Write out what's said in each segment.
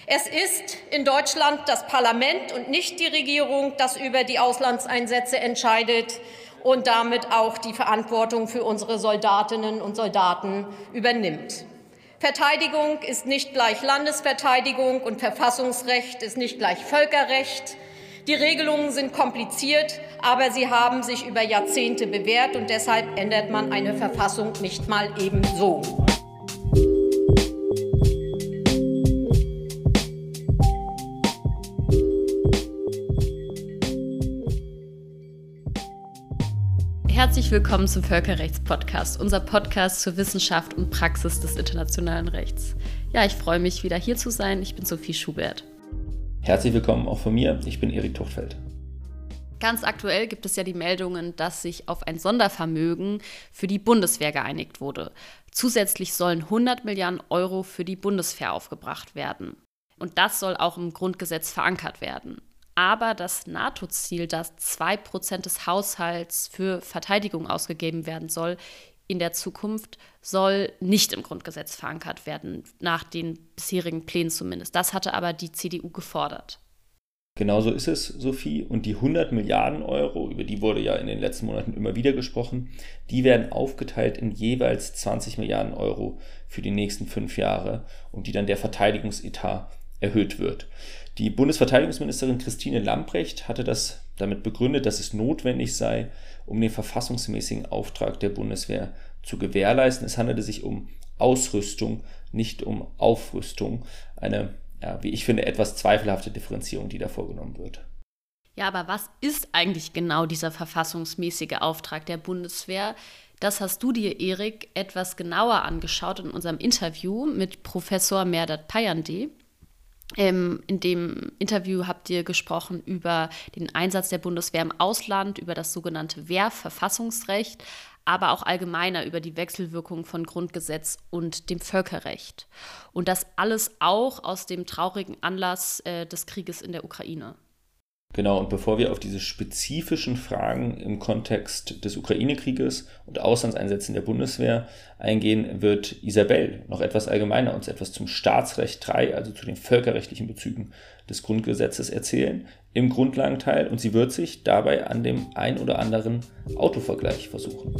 Es ist in Deutschland das Parlament und nicht die Regierung, das über die Auslandseinsätze entscheidet und damit auch die Verantwortung für unsere Soldatinnen und Soldaten übernimmt. Verteidigung ist nicht gleich Landesverteidigung und Verfassungsrecht ist nicht gleich Völkerrecht. Die Regelungen sind kompliziert, aber sie haben sich über Jahrzehnte bewährt und deshalb ändert man eine Verfassung nicht mal eben so. Herzlich willkommen zum Völkerrechtspodcast, unser Podcast zur Wissenschaft und Praxis des internationalen Rechts. Ja, ich freue mich, wieder hier zu sein. Ich bin Sophie Schubert. Herzlich willkommen auch von mir. Ich bin Erik Tuchtfeld. Ganz aktuell gibt es ja die Meldungen, dass sich auf ein Sondervermögen für die Bundeswehr geeinigt wurde. Zusätzlich sollen 100 Milliarden Euro für die Bundeswehr aufgebracht werden. Und das soll auch im Grundgesetz verankert werden. Aber das NATO-Ziel, dass 2% des Haushalts für Verteidigung ausgegeben werden soll, in der Zukunft soll nicht im Grundgesetz verankert werden, nach den bisherigen Plänen zumindest. Das hatte aber die CDU gefordert. Genauso ist es, Sophie. Und die 100 Milliarden Euro, über die wurde ja in den letzten Monaten immer wieder gesprochen, die werden aufgeteilt in jeweils 20 Milliarden Euro für die nächsten 5 Jahre und die dann der Verteidigungsetat erhöht wird. Die Bundesverteidigungsministerin Christine Lambrecht hatte das damit begründet, dass es notwendig sei, um den verfassungsmäßigen Auftrag der Bundeswehr zu gewährleisten. Es handelte sich um Ausrüstung, nicht um Aufrüstung. Eine, wie ich finde, etwas zweifelhafte Differenzierung, die da vorgenommen wird. Ja, aber was ist eigentlich genau dieser verfassungsmäßige Auftrag der Bundeswehr? Das hast du dir, Erik, etwas genauer angeschaut in unserem Interview mit Professor Mehrdad Payandeh. In dem Interview habt ihr gesprochen über den Einsatz der Bundeswehr im Ausland, über das sogenannte Wehrverfassungsrecht, aber auch allgemeiner über die Wechselwirkung von Grundgesetz und dem Völkerrecht. Und das alles auch aus dem traurigen Anlass des Krieges in der Ukraine. Genau, und bevor wir auf diese spezifischen Fragen im Kontext des Ukraine-Krieges und Auslandseinsätzen der Bundeswehr eingehen, wird Isabel noch etwas allgemeiner uns etwas zum Staatsrecht 3, also zu den völkerrechtlichen Bezügen des Grundgesetzes erzählen, im Grundlagenteil, und sie wird sich dabei an dem ein oder anderen Autovergleich versuchen.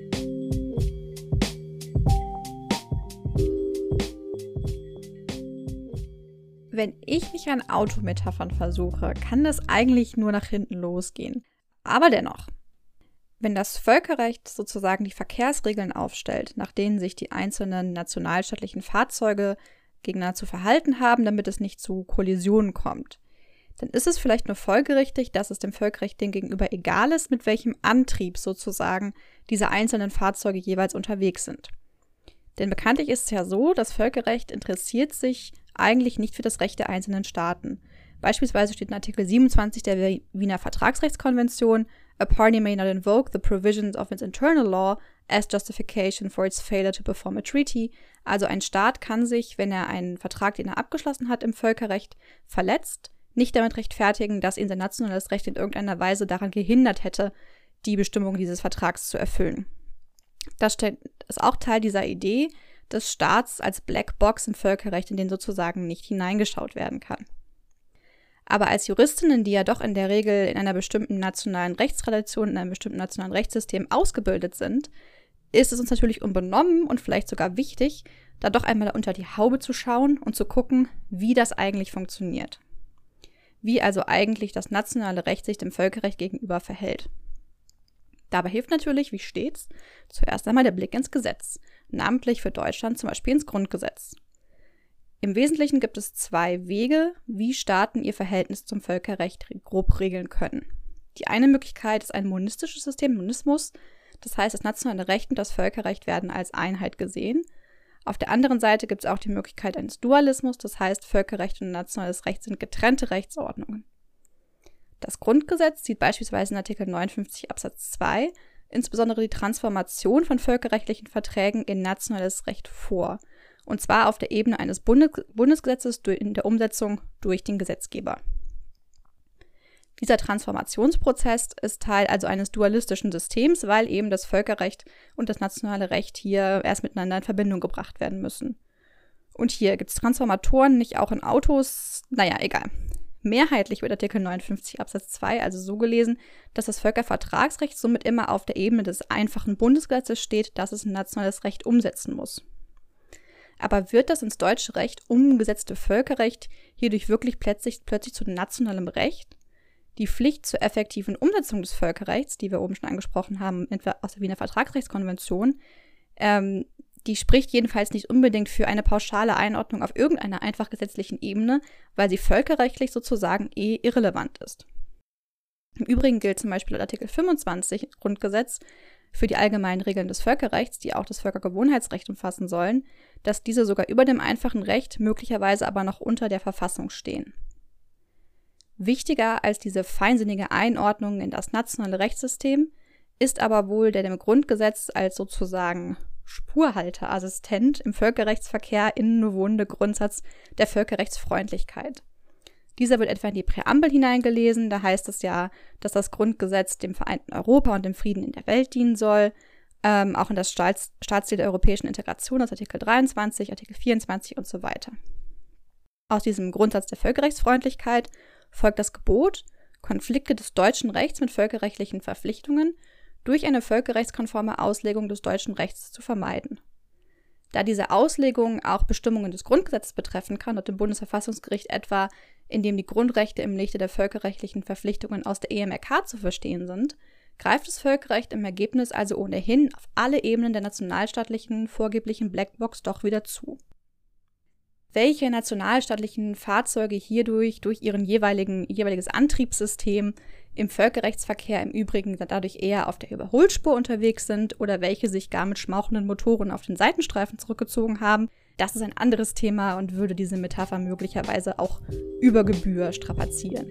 Wenn ich mich an Autometaphern versuche, kann das eigentlich nur nach hinten losgehen. Aber dennoch, wenn das Völkerrecht sozusagen die Verkehrsregeln aufstellt, nach denen sich die einzelnen nationalstaatlichen Fahrzeuge gegeneinander zu verhalten haben, damit es nicht zu Kollisionen kommt, dann ist es vielleicht nur folgerichtig, dass es dem Völkerrecht gegenüber egal ist, mit welchem Antrieb sozusagen diese einzelnen Fahrzeuge jeweils unterwegs sind. Denn bekanntlich ist es ja so, das Völkerrecht interessiert sich eigentlich nicht für das Recht der einzelnen Staaten. Beispielsweise steht in Artikel 27 der Wiener Vertragsrechtskonvention: A party may not invoke the provisions of its internal law as justification for its failure to perform a treaty. Also ein Staat kann sich, wenn er einen Vertrag, den er abgeschlossen hat, im Völkerrecht verletzt, nicht damit rechtfertigen, dass ihn sein nationales Recht in irgendeiner Weise daran gehindert hätte, die Bestimmungen dieses Vertrags zu erfüllen. Das ist auch Teil dieser Idee des Staats als Blackbox im Völkerrecht, in den sozusagen nicht hineingeschaut werden kann. Aber als Juristinnen, die ja doch in der Regel in einer bestimmten nationalen Rechtstradition, in einem bestimmten nationalen Rechtssystem ausgebildet sind, ist es uns natürlich unbenommen und vielleicht sogar wichtig, da doch einmal unter die Haube zu schauen und zu gucken, wie das eigentlich funktioniert. Wie also eigentlich das nationale Recht sich dem Völkerrecht gegenüber verhält. Dabei hilft natürlich, wie stets, zuerst einmal der Blick ins Gesetz, namentlich für Deutschland zum Beispiel ins Grundgesetz. Im Wesentlichen gibt es 2 Wege, wie Staaten ihr Verhältnis zum Völkerrecht grob regeln können. Die eine Möglichkeit ist ein monistisches System, Monismus, das heißt, das nationale Recht und das Völkerrecht werden als Einheit gesehen. Auf der anderen Seite gibt es auch die Möglichkeit eines Dualismus, das heißt, Völkerrecht und nationales Recht sind getrennte Rechtsordnungen. Das Grundgesetz sieht beispielsweise in Artikel 59 Absatz 2 insbesondere die Transformation von völkerrechtlichen Verträgen in nationales Recht vor. Und zwar auf der Ebene eines Bundesgesetzes in der Umsetzung durch den Gesetzgeber. Dieser Transformationsprozess ist Teil also eines dualistischen Systems, weil eben das Völkerrecht und das nationale Recht hier erst miteinander in Verbindung gebracht werden müssen. Und hier gibt es Transformatoren nicht auch in Autos? Naja, egal. Mehrheitlich wird Artikel 59 Absatz 2 also so gelesen, dass das Völkervertragsrecht somit immer auf der Ebene des einfachen Bundesgesetzes steht, das es in nationales Recht umsetzen muss. Aber wird das ins deutsche Recht umgesetzte Völkerrecht hierdurch wirklich plötzlich zu nationalem Recht? Die Pflicht zur effektiven Umsetzung des Völkerrechts, die wir oben schon angesprochen haben, etwa aus der Wiener Vertragsrechtskonvention, die spricht jedenfalls nicht unbedingt für eine pauschale Einordnung auf irgendeiner einfach gesetzlichen Ebene, weil sie völkerrechtlich sozusagen irrelevant ist. Im Übrigen gilt zum Beispiel Artikel 25 Grundgesetz für die allgemeinen Regeln des Völkerrechts, die auch das Völkergewohnheitsrecht umfassen sollen, dass diese sogar über dem einfachen Recht, möglicherweise aber noch unter der Verfassung stehen. Wichtiger als diese feinsinnige Einordnung in das nationale Rechtssystem ist aber wohl der dem Grundgesetz als sozusagen Spurhalterassistent im Völkerrechtsverkehr innewohnende Grundsatz der Völkerrechtsfreundlichkeit. Dieser wird etwa in die Präambel hineingelesen, da heißt es ja, dass das Grundgesetz dem vereinten Europa und dem Frieden in der Welt dienen soll, auch in das Staatsziel der europäischen Integration aus Artikel 23, Artikel 24 und so weiter. Aus diesem Grundsatz der Völkerrechtsfreundlichkeit folgt das Gebot, Konflikte des deutschen Rechts mit völkerrechtlichen Verpflichtungen durch eine völkerrechtskonforme Auslegung des deutschen Rechts zu vermeiden. Da diese Auslegung auch Bestimmungen des Grundgesetzes betreffen kann und dem Bundesverfassungsgericht etwa, indem die Grundrechte im Lichte der völkerrechtlichen Verpflichtungen aus der EMRK zu verstehen sind, greift das Völkerrecht im Ergebnis also ohnehin auf alle Ebenen der nationalstaatlichen vorgeblichen Blackbox doch wieder zu. Welche nationalstaatlichen Fahrzeuge hierdurch durch ihr jeweiliges Antriebssystem im Völkerrechtsverkehr im Übrigen dadurch eher auf der Überholspur unterwegs sind oder welche sich gar mit schmauchenden Motoren auf den Seitenstreifen zurückgezogen haben, das ist ein anderes Thema und würde diese Metapher möglicherweise auch über Gebühr strapazieren.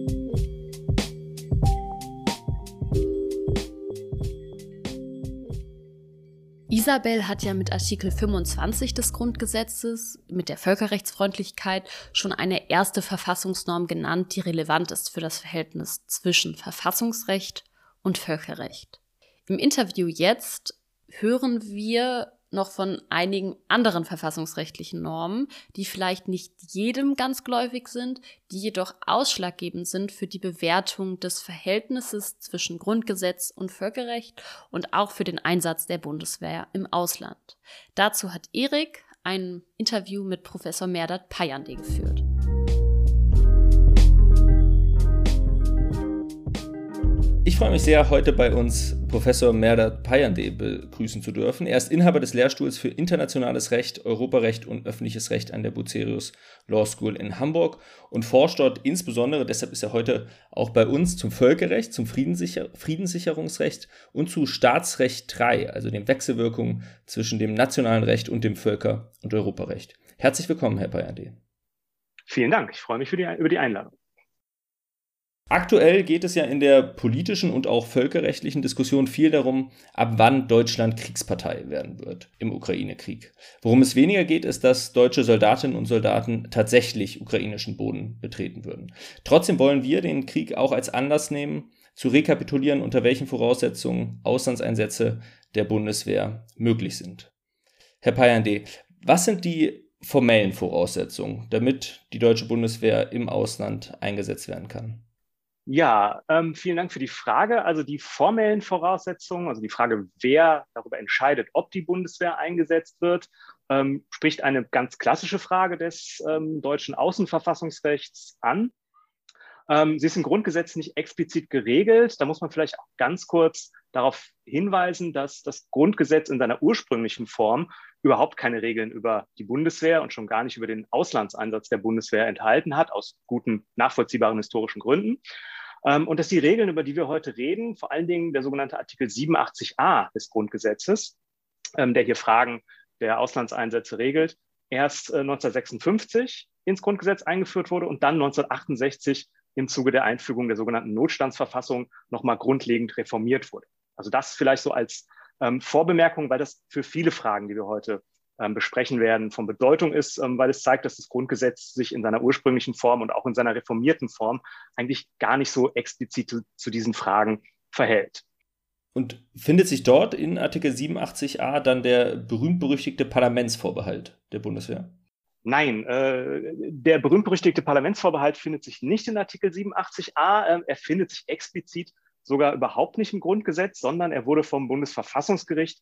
Isabel hat ja mit Artikel 25 des Grundgesetzes, mit der Völkerrechtsfreundlichkeit, schon eine erste Verfassungsnorm genannt, die relevant ist für das Verhältnis zwischen Verfassungsrecht und Völkerrecht. Im Interview jetzt hören wir noch von einigen anderen verfassungsrechtlichen Normen, die vielleicht nicht jedem ganz geläufig sind, die jedoch ausschlaggebend sind für die Bewertung des Verhältnisses zwischen Grundgesetz und Völkerrecht und auch für den Einsatz der Bundeswehr im Ausland. Dazu hat Erik ein Interview mit Professor Merdat Payandeh geführt. Ich freue mich sehr, heute bei uns Professor Merdat Payandeh begrüßen zu dürfen. Er ist Inhaber des Lehrstuhls für Internationales Recht, Europarecht und Öffentliches Recht an der Bucerius Law School in Hamburg und forscht dort insbesondere, deshalb ist er heute auch bei uns, zum Völkerrecht, zum Friedenssicherungsrecht und zu Staatsrecht 3, also den Wechselwirkungen zwischen dem nationalen Recht und dem Völker- und Europarecht. Herzlich willkommen, Herr Payandeh. Vielen Dank, ich freue mich über die Einladung. Aktuell geht es ja in der politischen und auch völkerrechtlichen Diskussion viel darum, ab wann Deutschland Kriegspartei werden wird im Ukraine-Krieg. Worum es weniger geht, ist, dass deutsche Soldatinnen und Soldaten tatsächlich ukrainischen Boden betreten würden. Trotzdem wollen wir den Krieg auch als Anlass nehmen, zu rekapitulieren, unter welchen Voraussetzungen Auslandseinsätze der Bundeswehr möglich sind. Herr Payandeh, was sind die formellen Voraussetzungen, damit die deutsche Bundeswehr im Ausland eingesetzt werden kann? Ja, vielen Dank für die Frage. Also die formellen Voraussetzungen, also die Frage, wer darüber entscheidet, ob die Bundeswehr eingesetzt wird, spricht eine ganz klassische Frage des deutschen Außenverfassungsrechts an. Sie ist im Grundgesetz nicht explizit geregelt. Da muss man vielleicht auch ganz kurz darauf hinweisen, dass das Grundgesetz in seiner ursprünglichen Form überhaupt keine Regeln über die Bundeswehr und schon gar nicht über den Auslandseinsatz der Bundeswehr enthalten hat, aus guten, nachvollziehbaren historischen Gründen. Und dass die Regeln, über die wir heute reden, vor allen Dingen der sogenannte Artikel 87a des Grundgesetzes, der hier Fragen der Auslandseinsätze regelt, erst 1956 ins Grundgesetz eingeführt wurde und dann 1968 im Zuge der Einfügung der sogenannten Notstandsverfassung nochmal grundlegend reformiert wurde. Also das vielleicht so als Vorbemerkung, weil das für viele Fragen, die wir heute besprechen werden, von Bedeutung ist, weil es zeigt, dass das Grundgesetz sich in seiner ursprünglichen Form und auch in seiner reformierten Form eigentlich gar nicht so explizit zu diesen Fragen verhält. Und findet sich dort in Artikel 87a dann der berühmt-berüchtigte Parlamentsvorbehalt der Bundeswehr? Nein, der berühmt-berüchtigte Parlamentsvorbehalt findet sich nicht in Artikel 87a. Er findet sich explizit sogar überhaupt nicht im Grundgesetz, sondern er wurde vom Bundesverfassungsgericht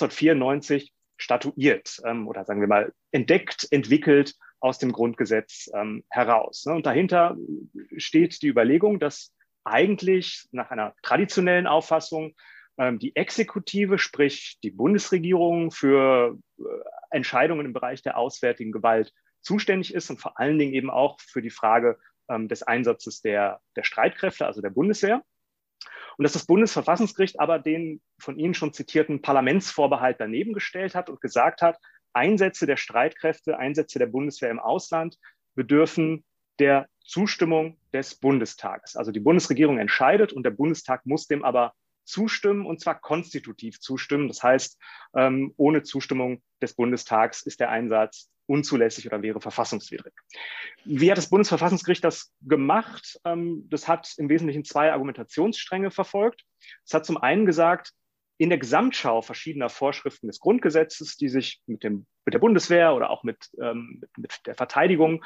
1994 statuiert oder sagen wir mal entdeckt, entwickelt aus dem Grundgesetz heraus. Und dahinter steht die Überlegung, dass eigentlich nach einer traditionellen Auffassung die Exekutive, sprich die Bundesregierung, für Entscheidungen im Bereich der auswärtigen Gewalt zuständig ist und vor allen Dingen eben auch für die Frage des Einsatzes der Streitkräfte, also der Bundeswehr. Und dass das Bundesverfassungsgericht aber den von Ihnen schon zitierten Parlamentsvorbehalt daneben gestellt hat und gesagt hat, Einsätze der Streitkräfte, Einsätze der Bundeswehr im Ausland bedürfen der Zustimmung des Bundestages. Also die Bundesregierung entscheidet und der Bundestag muss dem aber zustimmen, und zwar konstitutiv zustimmen. Das heißt, ohne Zustimmung des Bundestags ist der Einsatz unzulässig oder wäre verfassungswidrig. Wie hat das Bundesverfassungsgericht das gemacht? Das hat im Wesentlichen zwei Argumentationsstränge verfolgt. Es hat zum einen gesagt, in der Gesamtschau verschiedener Vorschriften des Grundgesetzes, die sich mit der Bundeswehr oder auch mit der Verteidigung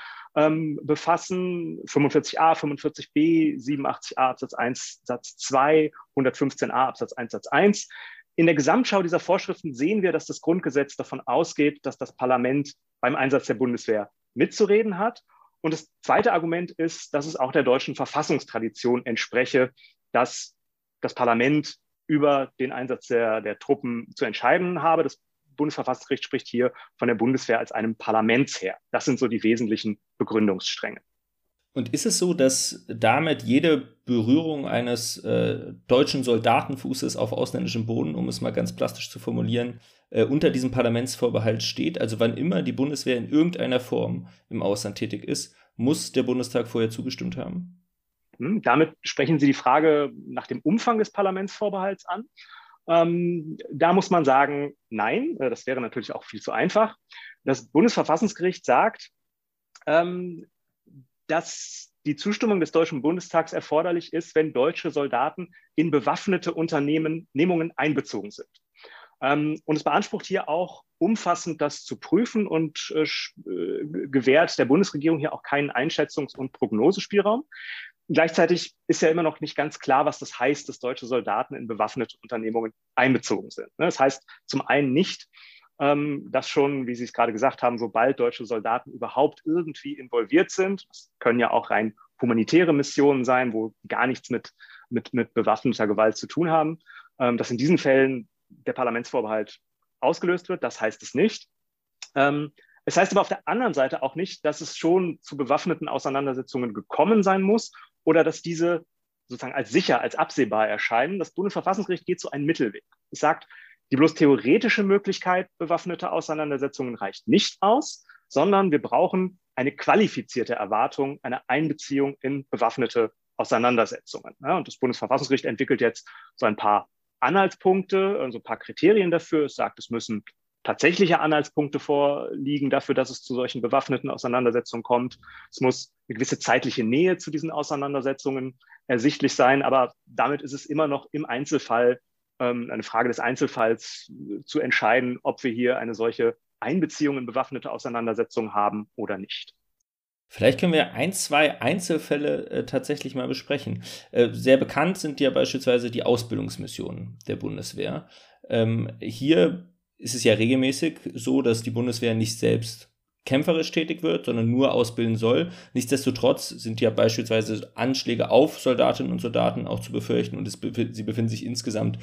befassen, 45a, 45b, 87a Absatz 1 Satz 2, 115a Absatz 1 Satz 1. In der Gesamtschau dieser Vorschriften sehen wir, dass das Grundgesetz davon ausgeht, dass das Parlament beim Einsatz der Bundeswehr mitzureden hat. Und das zweite Argument ist, dass es auch der deutschen Verfassungstradition entspreche, dass das Parlament über den Einsatz der Truppen zu entscheiden habe. Das Bundesverfassungsgericht spricht hier von der Bundeswehr als einem Parlamentsheer. Das sind so die wesentlichen Begründungsstränge. Und ist es so, dass damit jede Berührung eines deutschen Soldatenfußes auf ausländischem Boden, um es mal ganz plastisch zu formulieren, unter diesem Parlamentsvorbehalt steht? Also wann immer die Bundeswehr in irgendeiner Form im Ausland tätig ist, muss der Bundestag vorher zugestimmt haben? Damit sprechen Sie die Frage nach dem Umfang des Parlamentsvorbehalts an. Da muss man sagen, nein, das wäre natürlich auch viel zu einfach. Das Bundesverfassungsgericht sagt, dass die Zustimmung des Deutschen Bundestags erforderlich ist, wenn deutsche Soldaten in bewaffnete Unternehmungen einbezogen sind. Und es beansprucht hier auch umfassend das zu prüfen und gewährt der Bundesregierung hier auch keinen Einschätzungs- und Prognosespielraum. Gleichzeitig ist ja immer noch nicht ganz klar, was das heißt, dass deutsche Soldaten in bewaffnete Unternehmungen einbezogen sind. Das heißt zum einen nicht, dass schon, wie Sie es gerade gesagt haben, sobald deutsche Soldaten überhaupt irgendwie involviert sind, das können ja auch rein humanitäre Missionen sein, wo gar nichts mit bewaffneter Gewalt zu tun haben, dass in diesen Fällen der Parlamentsvorbehalt ausgelöst wird. Das heißt es nicht. Es heißt aber auf der anderen Seite auch nicht, dass es schon zu bewaffneten Auseinandersetzungen gekommen sein muss oder dass diese sozusagen als sicher, als absehbar erscheinen. Das Bundesverfassungsgericht geht so einen Mittelweg. Es sagt, die bloß theoretische Möglichkeit bewaffneter Auseinandersetzungen reicht nicht aus, sondern wir brauchen eine qualifizierte Erwartung, eine Einbeziehung in bewaffnete Auseinandersetzungen. Ja, und das Bundesverfassungsgericht entwickelt jetzt so ein paar Anhaltspunkte, also ein paar Kriterien dafür. Es sagt, es müssen tatsächliche Anhaltspunkte vorliegen dafür, dass es zu solchen bewaffneten Auseinandersetzungen kommt. Es muss eine gewisse zeitliche Nähe zu diesen Auseinandersetzungen ersichtlich sein, aber damit ist es immer noch im Einzelfall eine Frage des Einzelfalls zu entscheiden, ob wir hier eine solche Einbeziehung in bewaffnete Auseinandersetzungen haben oder nicht. Vielleicht können wir 1, 2 Einzelfälle tatsächlich mal besprechen. Sehr bekannt sind ja beispielsweise die Ausbildungsmissionen der Bundeswehr. Hier ist es ja regelmäßig so, dass die Bundeswehr nicht selbst kämpferisch tätig wird, sondern nur ausbilden soll. Nichtsdestotrotz sind ja beispielsweise Anschläge auf Soldatinnen und Soldaten auch zu befürchten und sie befinden sich insgesamt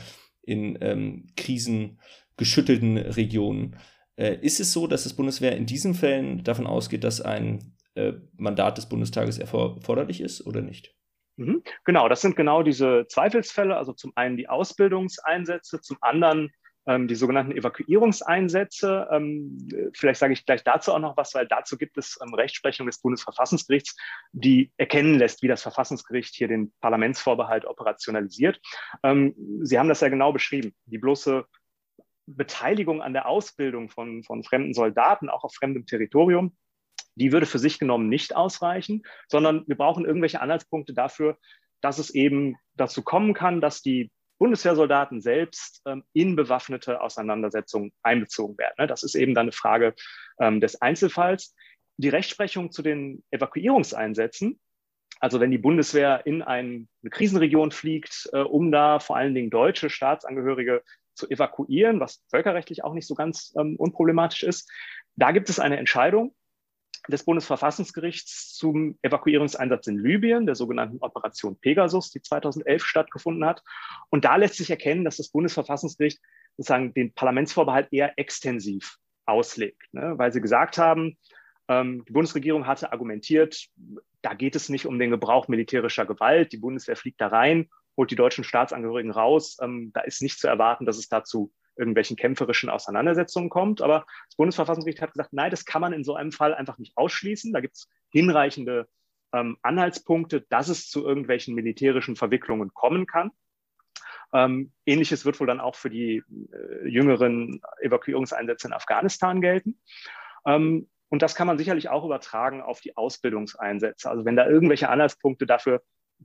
in krisengeschüttelten Regionen. Ist es so, dass das Bundeswehr in diesen Fällen davon ausgeht, dass ein Mandat des Bundestages erforderlich ist oder nicht? Genau, das sind genau diese Zweifelsfälle. Also zum einen die Ausbildungseinsätze, zum anderen die sogenannten Evakuierungseinsätze. Vielleicht sage ich gleich dazu auch noch was, weil dazu gibt es Rechtsprechung des Bundesverfassungsgerichts, die erkennen lässt, wie das Verfassungsgericht hier den Parlamentsvorbehalt operationalisiert. Sie haben das ja genau beschrieben. Die bloße Beteiligung an der Ausbildung von fremden Soldaten, auch auf fremdem Territorium, die würde für sich genommen nicht ausreichen, sondern wir brauchen irgendwelche Anhaltspunkte dafür, dass es eben dazu kommen kann, dass die Bundeswehrsoldaten selbst in bewaffnete Auseinandersetzungen einbezogen werden. Das ist eben dann eine Frage des Einzelfalls. Die Rechtsprechung zu den Evakuierungseinsätzen, also wenn die Bundeswehr in eine Krisenregion fliegt, um da vor allen Dingen deutsche Staatsangehörige zu evakuieren, was völkerrechtlich auch nicht so ganz unproblematisch ist, da gibt es eine Entscheidung des Bundesverfassungsgerichts zum Evakuierungseinsatz in Libyen, der sogenannten Operation Pegasus, die 2011 stattgefunden hat. Und da lässt sich erkennen, dass das Bundesverfassungsgericht sozusagen den Parlamentsvorbehalt eher extensiv auslegt, ne? Weil sie gesagt haben, die Bundesregierung hatte argumentiert, da geht es nicht um den Gebrauch militärischer Gewalt. Die Bundeswehr fliegt da rein, holt die deutschen Staatsangehörigen raus. Da ist nicht zu erwarten, dass es dazu irgendwelchen kämpferischen Auseinandersetzungen kommt. Aber das Bundesverfassungsgericht hat gesagt, nein, das kann man in so einem Fall einfach nicht ausschließen. Da gibt es hinreichende Anhaltspunkte, dass es zu irgendwelchen militärischen Verwicklungen kommen kann. Ähnliches wird wohl dann auch für die jüngeren Evakuierungseinsätze in Afghanistan gelten. Und das kann man sicherlich auch übertragen auf die Ausbildungseinsätze. Also wenn da irgendwelche Anhaltspunkte dafür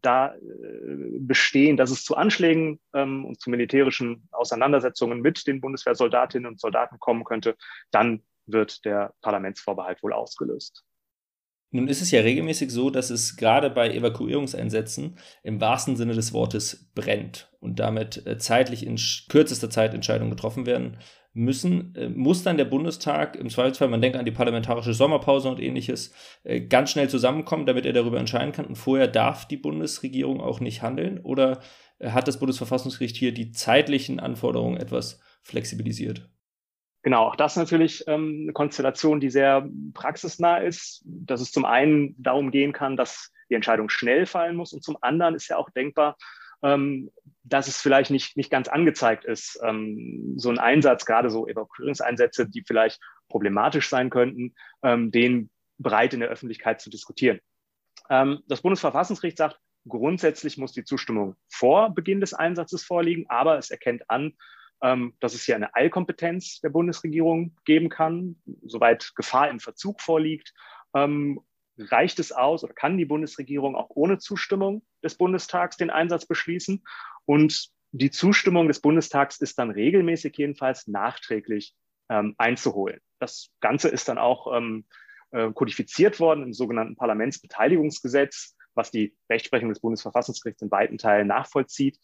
bestehen, dass es zu Anschlägen und zu militärischen Auseinandersetzungen mit den Bundeswehrsoldatinnen und Soldaten kommen könnte, dann wird der Parlamentsvorbehalt wohl ausgelöst. Nun ist es ja regelmäßig so, dass es gerade bei Evakuierungseinsätzen im wahrsten Sinne des Wortes brennt und damit zeitlich in kürzester Zeit Entscheidungen getroffen werden müssen. Muss dann der Bundestag im Zweifelsfall, man denkt an die parlamentarische Sommerpause und ähnliches, ganz schnell zusammenkommen, damit er darüber entscheiden kann, und vorher darf die Bundesregierung auch nicht handeln? Oder hat das Bundesverfassungsgericht hier die zeitlichen Anforderungen etwas flexibilisiert? Genau, auch das natürlich eine Konstellation, die sehr praxisnah ist, dass es zum einen darum gehen kann, dass die Entscheidung schnell fallen muss, und zum anderen ist ja auch denkbar, dass es vielleicht nicht ganz angezeigt ist, so ein Einsatz, gerade so Evakuierungseinsätze, die vielleicht problematisch sein könnten, den breit in der Öffentlichkeit zu diskutieren. Das Bundesverfassungsgericht sagt, grundsätzlich muss die Zustimmung vor Beginn des Einsatzes vorliegen, aber es erkennt an, dass es hier eine Eilkompetenz der Bundesregierung geben kann. Soweit Gefahr im Verzug vorliegt, reicht es aus oder kann die Bundesregierung auch ohne Zustimmung des Bundestags den Einsatz beschließen. Und die Zustimmung des Bundestags ist dann regelmäßig jedenfalls nachträglich einzuholen. Das Ganze ist dann auch kodifiziert worden im sogenannten Parlamentsbeteiligungsgesetz, was die Rechtsprechung des Bundesverfassungsgerichts in weiten Teilen nachvollzieht.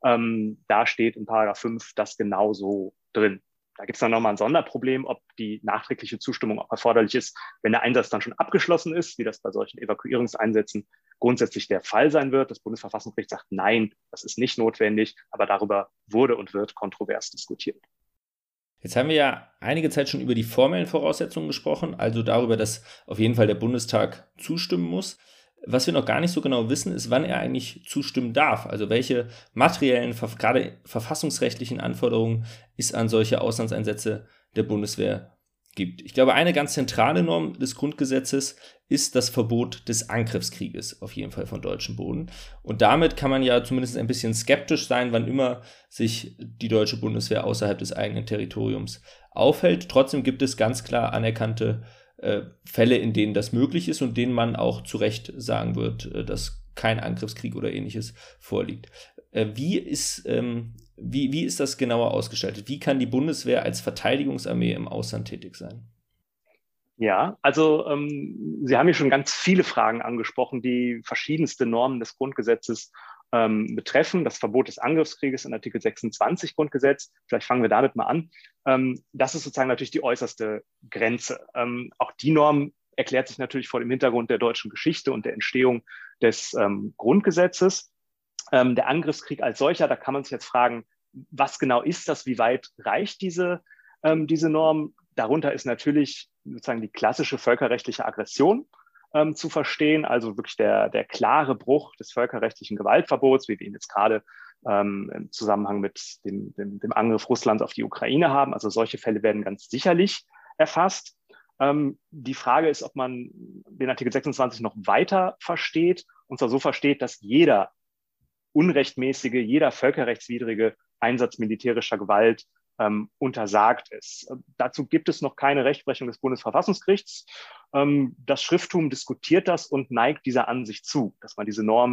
Da steht in § 5 das genauso drin. Da gibt es dann nochmal ein Sonderproblem, ob die nachträgliche Zustimmung auch erforderlich ist, wenn der Einsatz dann schon abgeschlossen ist, wie das bei solchen Evakuierungseinsätzen grundsätzlich der Fall sein wird. Das Bundesverfassungsgericht sagt, nein, das ist nicht notwendig, aber darüber wurde und wird kontrovers diskutiert. Jetzt haben wir ja einige Zeit schon über die formellen Voraussetzungen gesprochen, also darüber, dass auf jeden Fall der Bundestag zustimmen muss. Was wir noch gar nicht so genau wissen, ist, wann er eigentlich zustimmen darf. Also welche materiellen, gerade verfassungsrechtlichen Anforderungen es an solche Auslandseinsätze der Bundeswehr gibt. Ich glaube, eine ganz zentrale Norm des Grundgesetzes ist das Verbot des Angriffskrieges, auf jeden Fall von deutschem Boden. Und damit kann man ja zumindest ein bisschen skeptisch sein, wann immer sich die deutsche Bundeswehr außerhalb des eigenen Territoriums aufhält. Trotzdem gibt es ganz klar anerkannte Fälle, in denen das möglich ist und denen man auch zu Recht sagen wird, dass kein Angriffskrieg oder ähnliches vorliegt. Wie ist das genauer ausgestaltet? Wie kann die Bundeswehr als Verteidigungsarmee im Ausland tätig sein? Ja, also Sie haben hier schon ganz viele Fragen angesprochen, die verschiedenste Normen des Grundgesetzes betreffen. Das Verbot des Angriffskrieges in Artikel 26 Grundgesetz, vielleicht fangen wir damit mal an. Das ist sozusagen natürlich die äußerste Grenze. Auch die Norm erklärt sich natürlich vor dem Hintergrund der deutschen Geschichte und der Entstehung des Grundgesetzes. Der Angriffskrieg als solcher, da kann man sich jetzt fragen, was genau ist das, wie weit reicht diese Norm? Darunter ist natürlich sozusagen die klassische völkerrechtliche Aggression zu verstehen, also wirklich der klare Bruch des völkerrechtlichen Gewaltverbots, wie wir ihn jetzt gerade im Zusammenhang mit dem Angriff Russlands auf die Ukraine haben. Also solche Fälle werden ganz sicherlich erfasst. Die Frage ist, ob man den Artikel 26 noch weiter versteht, und zwar so versteht, dass jeder unrechtmäßige, jeder völkerrechtswidrige Einsatz militärischer Gewalt untersagt ist. Dazu gibt es noch keine Rechtsprechung des Bundesverfassungsgerichts. Das Schrifttum diskutiert das und neigt dieser Ansicht zu, dass man diese Norm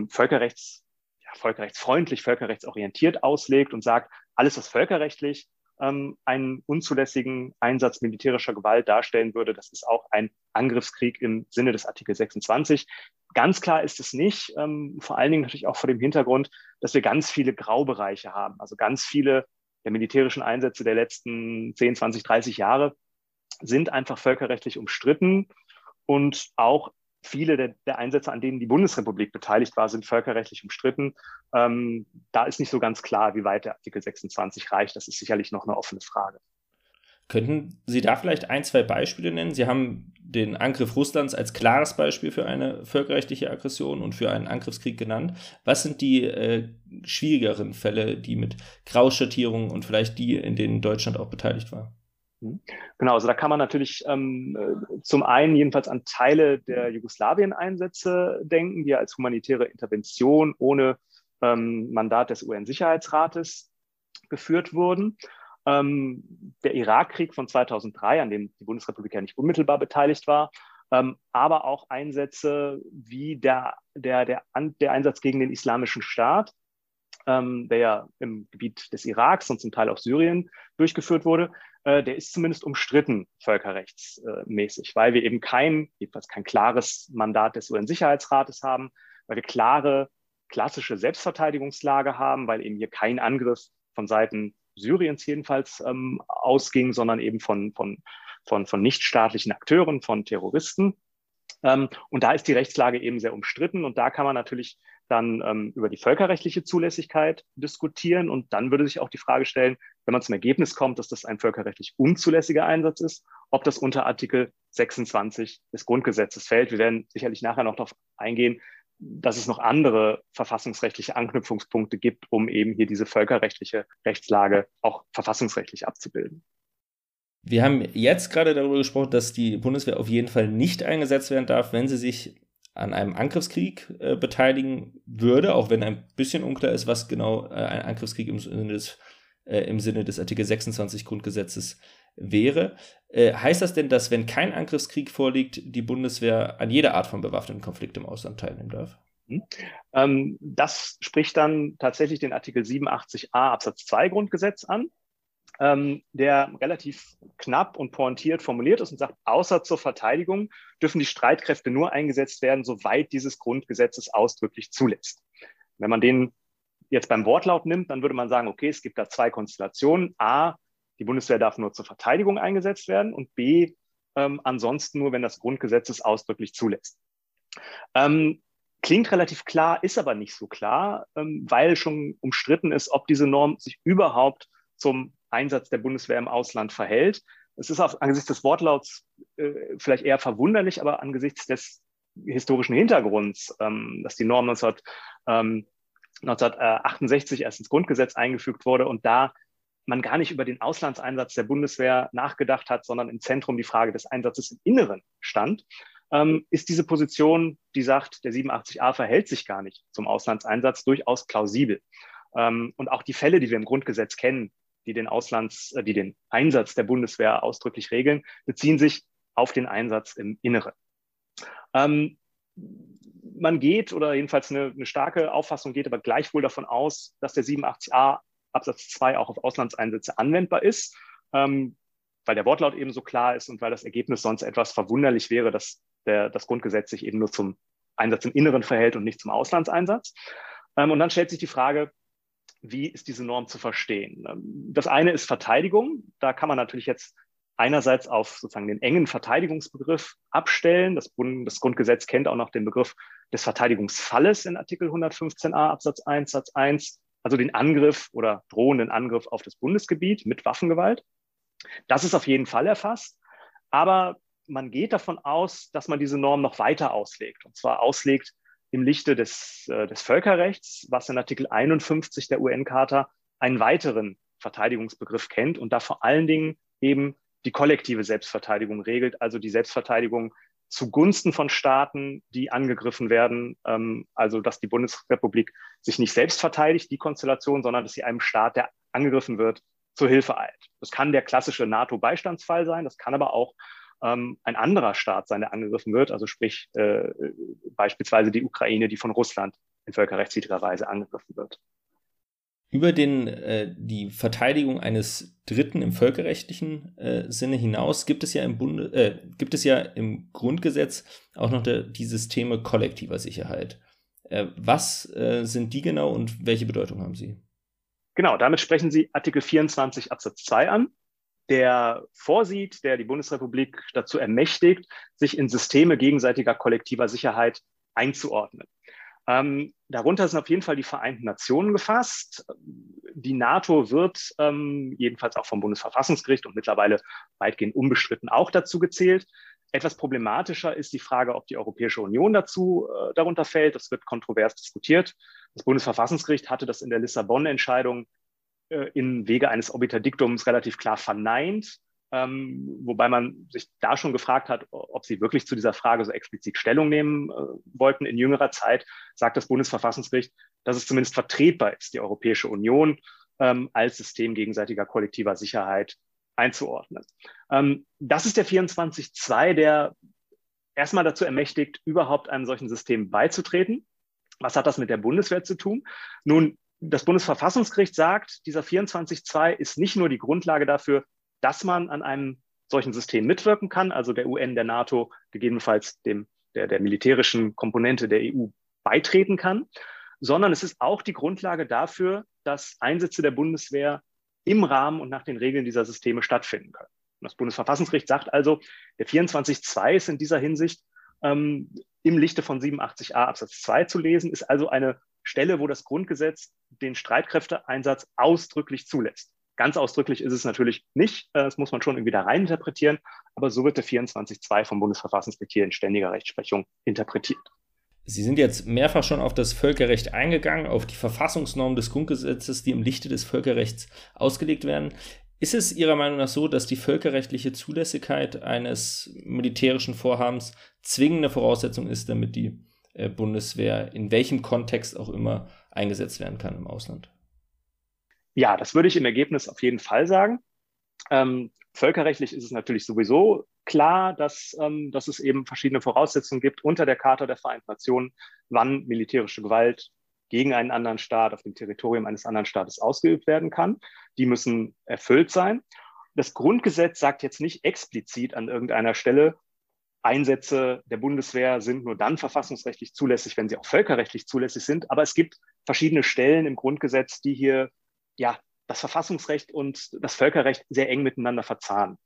völkerrechtsfreundlich, völkerrechtsorientiert auslegt und sagt, alles, was völkerrechtlich einen unzulässigen Einsatz militärischer Gewalt darstellen würde. Das ist auch ein Angriffskrieg im Sinne des Artikel 26. Ganz klar ist es nicht, vor allen Dingen natürlich auch vor dem Hintergrund, dass wir ganz viele Graubereiche haben. Also ganz viele der militärischen Einsätze der letzten 10, 20, 30 Jahre sind einfach völkerrechtlich umstritten und auch viele der Einsätze, an denen die Bundesrepublik beteiligt war, sind völkerrechtlich umstritten. Da ist nicht so ganz klar, wie weit der Artikel 26 reicht. Das ist sicherlich noch eine offene Frage. Könnten Sie da vielleicht ein, zwei Beispiele nennen? Sie haben den Angriff Russlands als klares Beispiel für eine völkerrechtliche Aggression und für einen Angriffskrieg genannt. Was sind die schwierigeren Fälle, die mit Grauschattierungen und vielleicht die, in denen Deutschland auch beteiligt war? Genau, also da kann man natürlich zum einen jedenfalls an Teile der Jugoslawien-Einsätze denken, die als humanitäre Intervention ohne Mandat des UN-Sicherheitsrates geführt wurden. Der Irakkrieg von 2003, an dem die Bundesrepublik ja nicht unmittelbar beteiligt war, aber auch Einsätze wie der Einsatz gegen den Islamischen Staat, der ja im Gebiet des Iraks und zum Teil auch Syrien durchgeführt wurde, der ist zumindest umstritten völkerrechtsmäßig, weil wir eben jedenfalls kein klares Mandat des UN-Sicherheitsrates haben, weil wir klassische Selbstverteidigungslage haben, weil eben hier kein Angriff von Seiten Syriens jedenfalls ausging, sondern eben von nichtstaatlichen Akteuren, von Terroristen. Und da ist die Rechtslage eben sehr umstritten und da kann man natürlich dann über die völkerrechtliche Zulässigkeit diskutieren und dann würde sich auch die Frage stellen, wenn man zum Ergebnis kommt, dass das ein völkerrechtlich unzulässiger Einsatz ist, ob das unter Artikel 26 des Grundgesetzes fällt. Wir werden sicherlich nachher noch darauf eingehen, dass es noch andere verfassungsrechtliche Anknüpfungspunkte gibt, um eben hier diese völkerrechtliche Rechtslage auch verfassungsrechtlich abzubilden. Wir haben jetzt gerade darüber gesprochen, dass die Bundeswehr auf jeden Fall nicht eingesetzt werden darf, wenn sie sich an einem Angriffskrieg beteiligen würde, auch wenn ein bisschen unklar ist, was genau ein Angriffskrieg im Sinne des Artikel 26 Grundgesetzes wäre. Heißt das denn, dass, wenn kein Angriffskrieg vorliegt, die Bundeswehr an jeder Art von bewaffneten Konflikt im Ausland teilnehmen darf? Das spricht dann tatsächlich den Artikel 87a Absatz 2 Grundgesetz an, der relativ knapp und pointiert formuliert ist und sagt, außer zur Verteidigung dürfen die Streitkräfte nur eingesetzt werden, soweit dieses Grundgesetzes ausdrücklich zulässt. Wenn man den jetzt beim Wortlaut nimmt, dann würde man sagen, okay, es gibt da zwei Konstellationen. A, die Bundeswehr darf nur zur Verteidigung eingesetzt werden und B, ansonsten nur, wenn das Grundgesetz es ausdrücklich zulässt. Klingt relativ klar, ist aber nicht so klar, weil schon umstritten ist, ob diese Norm sich überhaupt zum Einsatz der Bundeswehr im Ausland verhält. Es ist angesichts des Wortlauts vielleicht eher verwunderlich, aber angesichts des historischen Hintergrunds, dass die Norm 1968 erst ins Grundgesetz eingefügt wurde und da man gar nicht über den Auslandseinsatz der Bundeswehr nachgedacht hat, sondern im Zentrum die Frage des Einsatzes im Inneren stand, ist diese Position, die sagt, der 87a verhält sich gar nicht zum Auslandseinsatz, durchaus plausibel. Und auch die Fälle, die wir im Grundgesetz kennen, die den Einsatz der Bundeswehr ausdrücklich regeln, beziehen sich auf den Einsatz im Inneren. Man geht, oder jedenfalls eine starke Auffassung geht aber gleichwohl davon aus, dass der 87a Absatz 2 auch auf Auslandseinsätze anwendbar ist, weil der Wortlaut eben so klar ist und weil das Ergebnis sonst etwas verwunderlich wäre, dass das Grundgesetz sich eben nur zum Einsatz im Inneren verhält und nicht zum Auslandseinsatz. Und dann stellt sich die Frage, wie ist diese Norm zu verstehen? Das eine ist Verteidigung. Da kann man natürlich jetzt einerseits auf sozusagen den engen Verteidigungsbegriff abstellen. Das Grundgesetz kennt auch noch den Begriff des Verteidigungsfalles in Artikel 115a Absatz 1 Satz 1, also den Angriff oder drohenden Angriff auf das Bundesgebiet mit Waffengewalt. Das ist auf jeden Fall erfasst, aber man geht davon aus, dass man diese Norm noch weiter auslegt, und zwar auslegt im Lichte des Völkerrechts, was in Artikel 51 der UN-Charta einen weiteren Verteidigungsbegriff kennt und da vor allen Dingen eben die kollektive Selbstverteidigung regelt, also die Selbstverteidigung zugunsten von Staaten, die angegriffen werden, also dass die Bundesrepublik sich nicht selbst verteidigt, die Konstellation, sondern dass sie einem Staat, der angegriffen wird, zur Hilfe eilt. Das kann der klassische NATO-Beistandsfall sein, das kann aber auch ein anderer Staat sein, der angegriffen wird, also sprich beispielsweise die Ukraine, die von Russland in völkerrechtswidriger Weise angegriffen wird. Über die Verteidigung eines Dritten im völkerrechtlichen Sinne hinaus gibt es ja im Grundgesetz auch noch die Systeme kollektiver Sicherheit. Was sind die genau und welche Bedeutung haben sie? Genau, damit sprechen Sie Artikel 24 Absatz 2 an, der vorsieht, der die Bundesrepublik dazu ermächtigt, sich in Systeme gegenseitiger kollektiver Sicherheit einzuordnen. Darunter sind auf jeden Fall die Vereinten Nationen gefasst. Die NATO wird jedenfalls auch vom Bundesverfassungsgericht und mittlerweile weitgehend unbestritten auch dazu gezählt. Etwas problematischer ist die Frage, ob die Europäische Union darunter fällt. Das wird kontrovers diskutiert. Das Bundesverfassungsgericht hatte das in der Lissabon-Entscheidung im Wege eines Obiterdiktums relativ klar verneint. Wobei man sich da schon gefragt hat, ob sie wirklich zu dieser Frage so explizit Stellung nehmen wollten. In jüngerer Zeit sagt das Bundesverfassungsgericht, dass es zumindest vertretbar ist, die Europäische Union als System gegenseitiger kollektiver Sicherheit einzuordnen. Das ist der 24.2, der erstmal dazu ermächtigt, überhaupt einem solchen System beizutreten. Was hat das mit der Bundeswehr zu tun? Nun, das Bundesverfassungsgericht sagt, dieser 24.2 ist nicht nur die Grundlage dafür, dass man an einem solchen System mitwirken kann, also der UN, der NATO, gegebenenfalls der militärischen Komponente der EU beitreten kann, sondern es ist auch die Grundlage dafür, dass Einsätze der Bundeswehr im Rahmen und nach den Regeln dieser Systeme stattfinden können. Und das Bundesverfassungsgericht sagt also, der 24.2 ist in dieser Hinsicht im Lichte von 87a Absatz 2 zu lesen, ist also eine Stelle, wo das Grundgesetz den Streitkräfteeinsatz ausdrücklich zulässt. Ganz ausdrücklich ist es natürlich nicht, das muss man schon irgendwie da rein interpretieren, aber so wird der 24.2 vom Bundesverfassungsgericht hier in ständiger Rechtsprechung interpretiert. Sie sind jetzt mehrfach schon auf das Völkerrecht eingegangen, auf die Verfassungsnormen des Grundgesetzes, die im Lichte des Völkerrechts ausgelegt werden. Ist es Ihrer Meinung nach so, dass die völkerrechtliche Zulässigkeit eines militärischen Vorhabens zwingende Voraussetzung ist, damit die Bundeswehr in welchem Kontext auch immer eingesetzt werden kann im Ausland? Ja, das würde ich im Ergebnis auf jeden Fall sagen. Völkerrechtlich ist es natürlich sowieso klar, dass es eben verschiedene Voraussetzungen gibt unter der Charta der Vereinten Nationen, wann militärische Gewalt gegen einen anderen Staat auf dem Territorium eines anderen Staates ausgeübt werden kann. Die müssen erfüllt sein. Das Grundgesetz sagt jetzt nicht explizit an irgendeiner Stelle, Einsätze der Bundeswehr sind nur dann verfassungsrechtlich zulässig, wenn sie auch völkerrechtlich zulässig sind. Aber es gibt verschiedene Stellen im Grundgesetz, die hier das Verfassungsrecht und das Völkerrecht sehr eng miteinander verzahnen.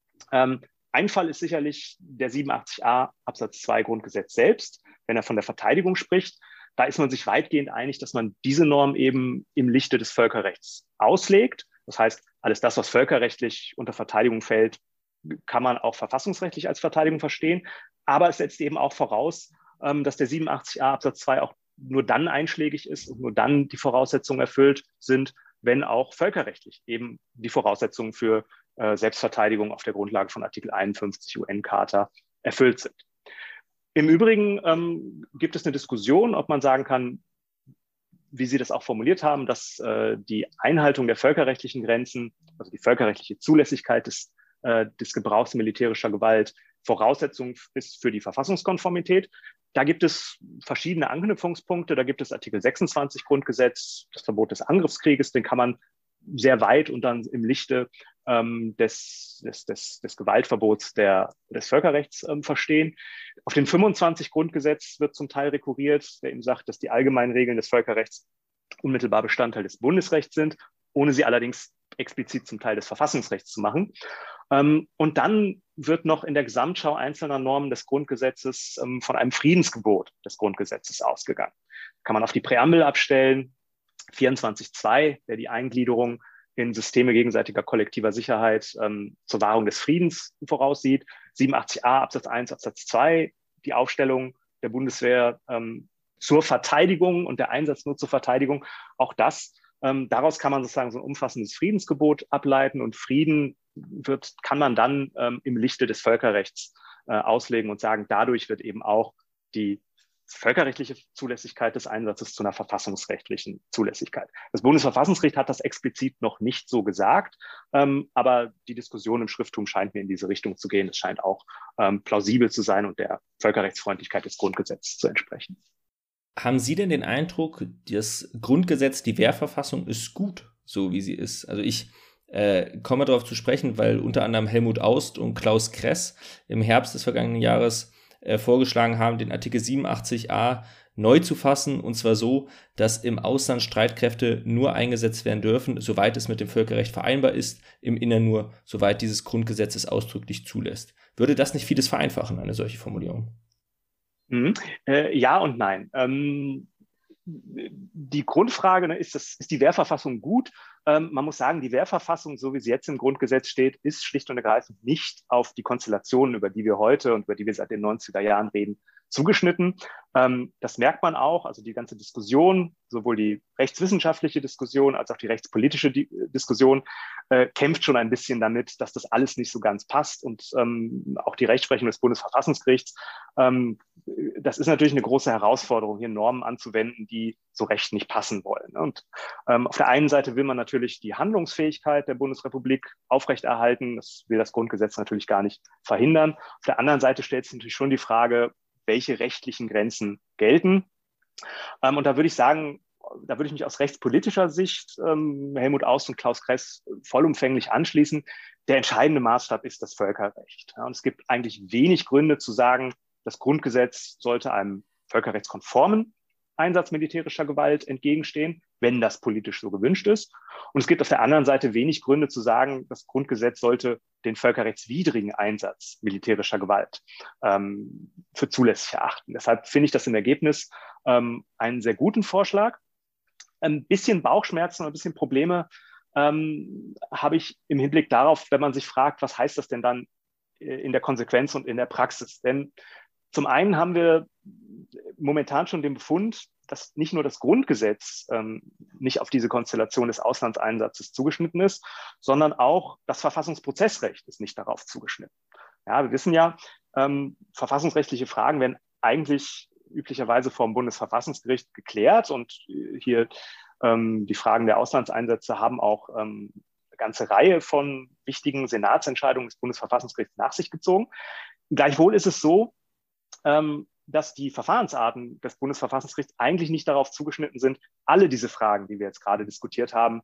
Ein Fall ist sicherlich der 87a Absatz 2 Grundgesetz selbst, wenn er von der Verteidigung spricht. Da ist man sich weitgehend einig, dass man diese Norm eben im Lichte des Völkerrechts auslegt. Das heißt, alles das, was völkerrechtlich unter Verteidigung fällt, kann man auch verfassungsrechtlich als Verteidigung verstehen. Aber es setzt eben auch voraus, dass der 87a Absatz 2 auch nur dann einschlägig ist und nur dann die Voraussetzungen erfüllt sind, wenn auch völkerrechtlich eben die Voraussetzungen für Selbstverteidigung auf der Grundlage von Artikel 51 UN-Charta erfüllt sind. Im Übrigen gibt es eine Diskussion, ob man sagen kann, wie Sie das auch formuliert haben, dass die Einhaltung der völkerrechtlichen Grenzen, also die völkerrechtliche Zulässigkeit des Gebrauchs militärischer Gewalt Voraussetzung ist für die Verfassungskonformität. Da gibt es verschiedene Anknüpfungspunkte. Da gibt es Artikel 26 Grundgesetz, das Verbot des Angriffskrieges, den kann man sehr weit und dann im Lichte des Gewaltverbots des Völkerrechts verstehen. Auf den 25 Grundgesetz wird zum Teil rekurriert, der eben sagt, dass die allgemeinen Regeln des Völkerrechts unmittelbar Bestandteil des Bundesrechts sind, ohne sie allerdings explizit zum Teil des Verfassungsrechts zu machen. Und dann wird noch in der Gesamtschau einzelner Normen des Grundgesetzes von einem Friedensgebot des Grundgesetzes ausgegangen. Kann man auf die Präambel abstellen, 24.2, der die Eingliederung in Systeme gegenseitiger kollektiver Sicherheit zur Wahrung des Friedens voraussieht, 87a Absatz 1 Absatz 2, die Aufstellung der Bundeswehr zur Verteidigung und der Einsatz nur zur Verteidigung, auch das. Daraus kann man sozusagen so ein umfassendes Friedensgebot ableiten und Frieden kann man dann im Lichte des Völkerrechts auslegen und sagen, dadurch wird eben auch die völkerrechtliche Zulässigkeit des Einsatzes zu einer verfassungsrechtlichen Zulässigkeit. Das Bundesverfassungsgericht hat das explizit noch nicht so gesagt, aber die Diskussion im Schrifttum scheint mir in diese Richtung zu gehen. Es scheint auch plausibel zu sein und der Völkerrechtsfreundlichkeit des Grundgesetzes zu entsprechen. Haben Sie denn den Eindruck, das Grundgesetz, die Wehrverfassung ist gut, so wie sie ist? Also ich komme darauf zu sprechen, weil unter anderem Helmut Aust und Klaus Kress im Herbst des vergangenen Jahres vorgeschlagen haben, den Artikel 87a neu zu fassen, und zwar so, dass im Ausland Streitkräfte nur eingesetzt werden dürfen, soweit es mit dem Völkerrecht vereinbar ist, im Innern nur, soweit dieses Grundgesetz es ausdrücklich zulässt. Würde das nicht vieles vereinfachen, eine solche Formulierung? Ja und nein. Die Grundfrage, ne, ist die Wehrverfassung gut? Man muss sagen, die Wehrverfassung, so wie sie jetzt im Grundgesetz steht, ist schlicht und ergreifend nicht auf die Konstellationen, über die wir heute und über die wir seit den 90er Jahren reden, zugeschnitten. Das merkt man auch, also die ganze Diskussion, sowohl die rechtswissenschaftliche Diskussion als auch die rechtspolitische Diskussion kämpft schon ein bisschen damit, dass das alles nicht so ganz passt, und auch die Rechtsprechung des Bundesverfassungsgerichts. Das ist natürlich eine große Herausforderung, hier Normen anzuwenden, die so recht nicht passen wollen. Und auf der einen Seite will man natürlich die Handlungsfähigkeit der Bundesrepublik aufrechterhalten. Das will das Grundgesetz natürlich gar nicht verhindern. Auf der anderen Seite stellt sich natürlich schon die Frage, welche rechtlichen Grenzen gelten. Und da würde ich sagen, da würde ich mich aus rechtspolitischer Sicht Helmut Aust und Klaus Kress vollumfänglich anschließen. Der entscheidende Maßstab ist das Völkerrecht. Ja, und es gibt eigentlich wenig Gründe zu sagen, das Grundgesetz sollte einem völkerrechtskonformen Einsatz militärischer Gewalt entgegenstehen, wenn das politisch so gewünscht ist. Und es gibt auf der anderen Seite wenig Gründe zu sagen, das Grundgesetz sollte den völkerrechtswidrigen Einsatz militärischer Gewalt für zulässig erachten. Deshalb finde ich das im Ergebnis einen sehr guten Vorschlag. Ein bisschen Bauchschmerzen und ein bisschen Probleme habe ich im Hinblick darauf, wenn man sich fragt, was heißt das denn dann in der Konsequenz und in der Praxis? Denn zum einen haben wir momentan schon den Befund, dass nicht nur das Grundgesetz nicht auf diese Konstellation des Auslandseinsatzes zugeschnitten ist, sondern auch das Verfassungsprozessrecht ist nicht darauf zugeschnitten. Ja, wir wissen ja, verfassungsrechtliche Fragen werden eigentlich üblicherweise vom Bundesverfassungsgericht geklärt, und hier die Fragen der Auslandseinsätze haben auch eine ganze Reihe von wichtigen Senatsentscheidungen des Bundesverfassungsgerichts nach sich gezogen. Gleichwohl ist es so, dass die Verfahrensarten des Bundesverfassungsgerichts eigentlich nicht darauf zugeschnitten sind, alle diese Fragen, die wir jetzt gerade diskutiert haben,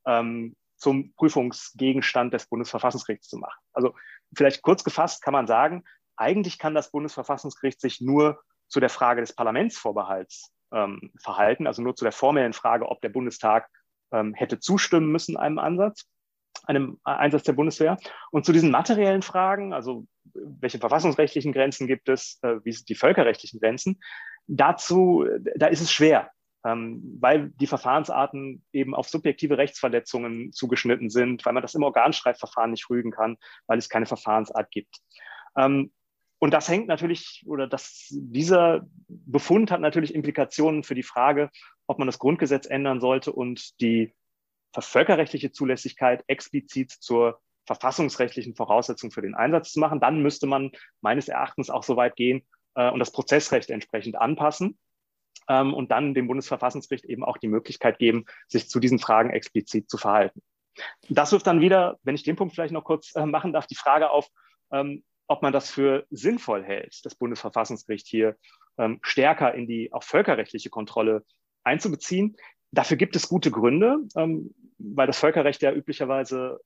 zum Prüfungsgegenstand des Bundesverfassungsgerichts zu machen. Also vielleicht kurz gefasst kann man sagen, eigentlich kann das Bundesverfassungsgericht sich nur zu der Frage des Parlamentsvorbehalts verhalten, also nur zu der formellen Frage, ob der Bundestag hätte zustimmen müssen einem Einsatz der Bundeswehr. Und zu diesen materiellen Fragen, also welche verfassungsrechtlichen Grenzen gibt es, wie sind die völkerrechtlichen Grenzen, da ist es schwer, weil die Verfahrensarten eben auf subjektive Rechtsverletzungen zugeschnitten sind, weil man das im Organstreitverfahren nicht rügen kann, weil es keine Verfahrensart gibt. Und das hängt natürlich, dieser Befund hat natürlich Implikationen für die Frage, ob man das Grundgesetz ändern sollte und die völkerrechtliche Zulässigkeit explizit zur verfassungsrechtlichen Voraussetzung für den Einsatz zu machen. Dann müsste man meines Erachtens auch so weit gehen und das Prozessrecht entsprechend anpassen und dann dem Bundesverfassungsgericht eben auch die Möglichkeit geben, sich zu diesen Fragen explizit zu verhalten. Das wirft dann wieder, wenn ich den Punkt vielleicht noch kurz machen darf, die Frage auf, ob man das für sinnvoll hält, das Bundesverfassungsgericht hier stärker in die auch völkerrechtliche Kontrolle einzubeziehen. Dafür gibt es gute Gründe, weil das Völkerrecht ja üblicherweise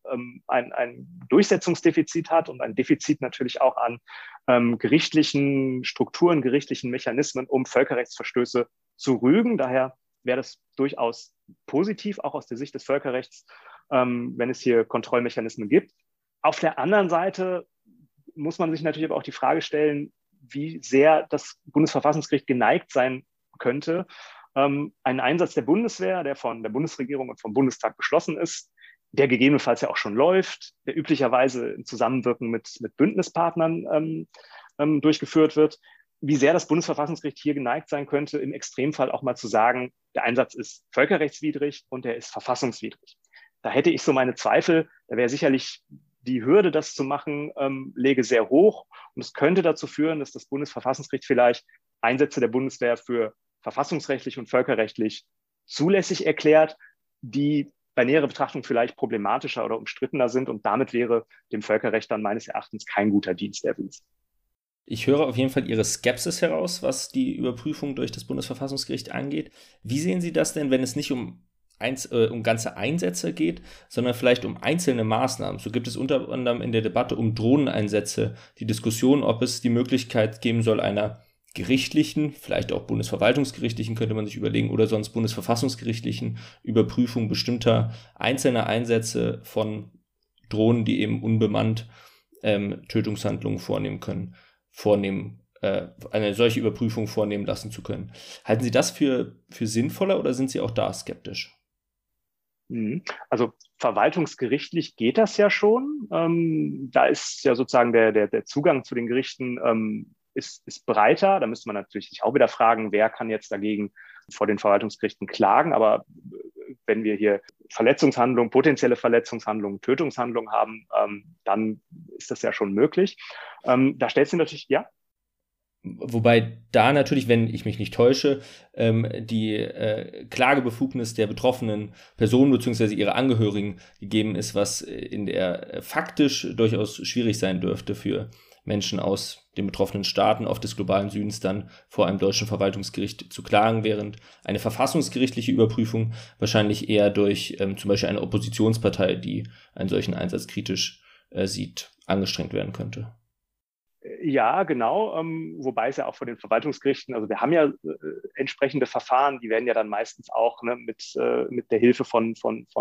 ein Durchsetzungsdefizit hat und ein Defizit natürlich auch an gerichtlichen Strukturen, gerichtlichen Mechanismen, um Völkerrechtsverstöße zu rügen. Daher wäre das durchaus positiv, auch aus der Sicht des Völkerrechts, wenn es hier Kontrollmechanismen gibt. Auf der anderen Seite muss man sich natürlich aber auch die Frage stellen, wie sehr das Bundesverfassungsgericht geneigt sein könnte, einen Einsatz der Bundeswehr, der von der Bundesregierung und vom Bundestag beschlossen ist, der gegebenenfalls ja auch schon läuft, der üblicherweise im Zusammenwirken mit Bündnispartnern durchgeführt wird, wie sehr das Bundesverfassungsgericht hier geneigt sein könnte, im Extremfall auch mal zu sagen, der Einsatz ist völkerrechtswidrig und er ist verfassungswidrig. Da hätte ich so meine Zweifel, da wäre sicherlich die Hürde, das zu machen, läge sehr hoch, und es könnte dazu führen, dass das Bundesverfassungsgericht vielleicht Einsätze der Bundeswehr für verfassungsrechtlich und völkerrechtlich zulässig erklärt, die bei näherer Betrachtung vielleicht problematischer oder umstrittener sind, und damit wäre dem Völkerrecht dann meines Erachtens kein guter Dienst erwiesen. Ich höre auf jeden Fall Ihre Skepsis heraus, was die Überprüfung durch das Bundesverfassungsgericht angeht. Wie sehen Sie das denn, wenn es nicht um ganze Einsätze geht, sondern vielleicht um einzelne Maßnahmen? So gibt es unter anderem in der Debatte um Drohneneinsätze die Diskussion, ob es die Möglichkeit geben soll, einer gerichtlichen, vielleicht auch bundesverwaltungsgerichtlichen, könnte man sich überlegen, oder sonst bundesverfassungsgerichtlichen Überprüfung bestimmter einzelner Einsätze von Drohnen, die eben unbemannt Tötungshandlungen eine solche Überprüfung vornehmen lassen zu können. Halten Sie das für sinnvoller oder sind Sie auch da skeptisch? Also verwaltungsgerichtlich geht das ja schon. Da ist ja sozusagen der Zugang zu den Gerichten ist breiter. Da müsste man natürlich sich auch wieder fragen, wer kann jetzt dagegen vor den Verwaltungsgerichten klagen. Aber wenn wir hier Verletzungshandlungen, potenzielle Verletzungshandlungen, Tötungshandlungen haben, dann ist das ja schon möglich. Da stellt sich natürlich, ja. Wobei da natürlich, wenn ich mich nicht täusche, die Klagebefugnis der betroffenen Personen bzw. ihrer Angehörigen gegeben ist, was in der faktisch durchaus schwierig sein dürfte für Menschen aus den betroffenen Staaten auf des globalen Südens dann vor einem deutschen Verwaltungsgericht zu klagen, während eine verfassungsgerichtliche Überprüfung wahrscheinlich eher durch zum Beispiel eine Oppositionspartei, die einen solchen Einsatz kritisch sieht, angestrengt werden könnte. Ja, genau. Wobei es ja auch vor den Verwaltungsgerichten, also wir haben ja entsprechende Verfahren, die werden ja dann meistens auch mit der Hilfe von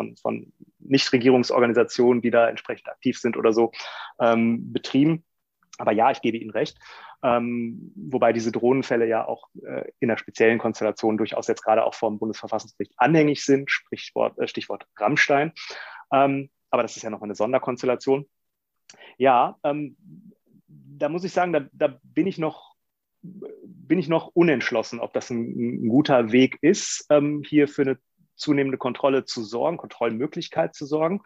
Nichtregierungsorganisationen, die da entsprechend aktiv sind oder so, betrieben. Aber ja, ich gebe Ihnen recht. Wobei diese Drohnenfälle ja auch in einer speziellen Konstellation durchaus jetzt gerade auch vom Bundesverfassungsgericht anhängig sind, Stichwort Rammstein. Aber das ist ja noch eine Sonderkonstellation. Ja, da muss ich sagen, da bin ich noch unentschlossen, ob das ein guter Weg ist, hier für eine zunehmende Kontrollmöglichkeit zu sorgen.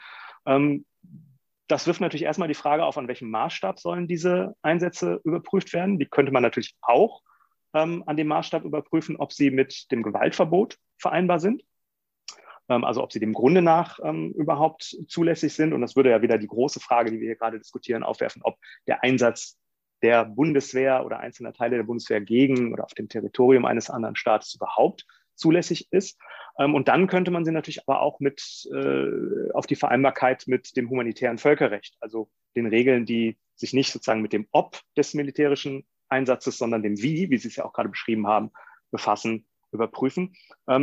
Das wirft natürlich erstmal die Frage auf, an welchem Maßstab sollen diese Einsätze überprüft werden. Die könnte man natürlich auch an dem Maßstab überprüfen, ob sie mit dem Gewaltverbot vereinbar sind. Also ob sie dem Grunde nach überhaupt zulässig sind. Und das würde ja wieder die große Frage, die wir hier gerade diskutieren, aufwerfen, ob der Einsatz der Bundeswehr oder einzelner Teile der Bundeswehr gegen oder auf dem Territorium eines anderen Staates überhaupt zulässig ist. Und dann könnte man sie natürlich aber auch auf die Vereinbarkeit mit dem humanitären Völkerrecht, also den Regeln, die sich nicht sozusagen mit dem Ob des militärischen Einsatzes, sondern dem Wie Sie es ja auch gerade beschrieben haben, befassen, überprüfen.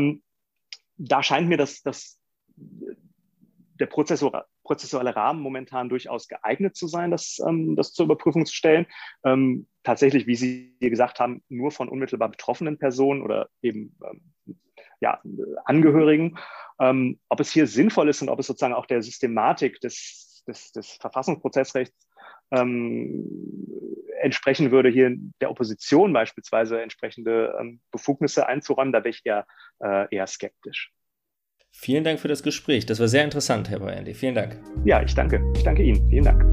Da scheint mir der prozessuale Rahmen momentan durchaus geeignet zu sein, das zur Überprüfung zu stellen. Tatsächlich, wie Sie hier gesagt haben, nur von unmittelbar betroffenen Personen oder eben Angehörigen. Ob es hier sinnvoll ist und ob es sozusagen auch der Systematik des Verfassungsprozessrechts entsprechen würde, hier der Opposition beispielsweise entsprechende Befugnisse einzuräumen, da wäre ich eher skeptisch. Vielen Dank für das Gespräch. Das war sehr interessant, Herr Pajandeh. Vielen Dank. Ja, ich danke. Ich danke Ihnen. Vielen Dank.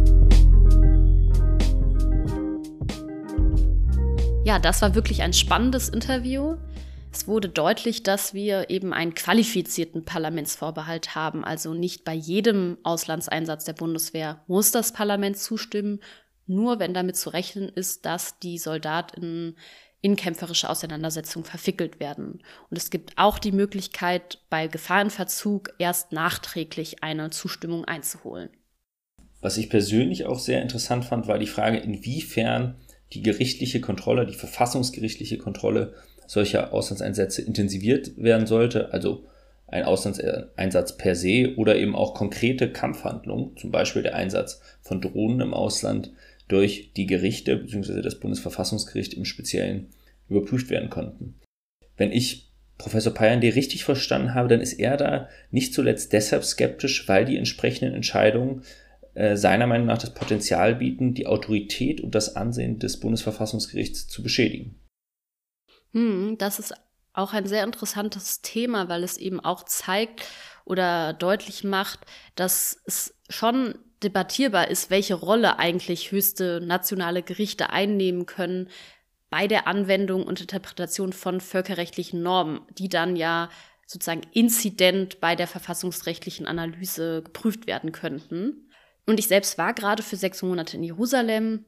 Ja, das war wirklich ein spannendes Interview. Es wurde deutlich, dass wir eben einen qualifizierten Parlamentsvorbehalt haben. Also nicht bei jedem Auslandseinsatz der Bundeswehr muss das Parlament zustimmen, nur wenn damit zu rechnen ist, dass die Soldaten in kämpferische Auseinandersetzungen verwickelt werden. Und es gibt auch die Möglichkeit, bei Gefahrenverzug erst nachträglich eine Zustimmung einzuholen. Was ich persönlich auch sehr interessant fand, war die Frage, inwiefern die gerichtliche Kontrolle, die verfassungsgerichtliche Kontrolle solcher Auslandseinsätze intensiviert werden sollte, also ein Auslandseinsatz per se oder eben auch konkrete Kampfhandlungen, zum Beispiel der Einsatz von Drohnen im Ausland, durch die Gerichte bzw. das Bundesverfassungsgericht im Speziellen überprüft werden konnten. Wenn ich Professor Pajandeh richtig verstanden habe, dann ist er da nicht zuletzt deshalb skeptisch, weil die entsprechenden Entscheidungen seiner Meinung nach das Potenzial bieten, die Autorität und das Ansehen des Bundesverfassungsgerichts zu beschädigen. Das ist auch ein sehr interessantes Thema, weil es eben auch zeigt oder deutlich macht, dass es schon debattierbar ist, welche Rolle eigentlich höchste nationale Gerichte einnehmen können bei der Anwendung und Interpretation von völkerrechtlichen Normen, die dann ja sozusagen inzident bei der verfassungsrechtlichen Analyse geprüft werden könnten. Und ich selbst war gerade für 6 Monate in Jerusalem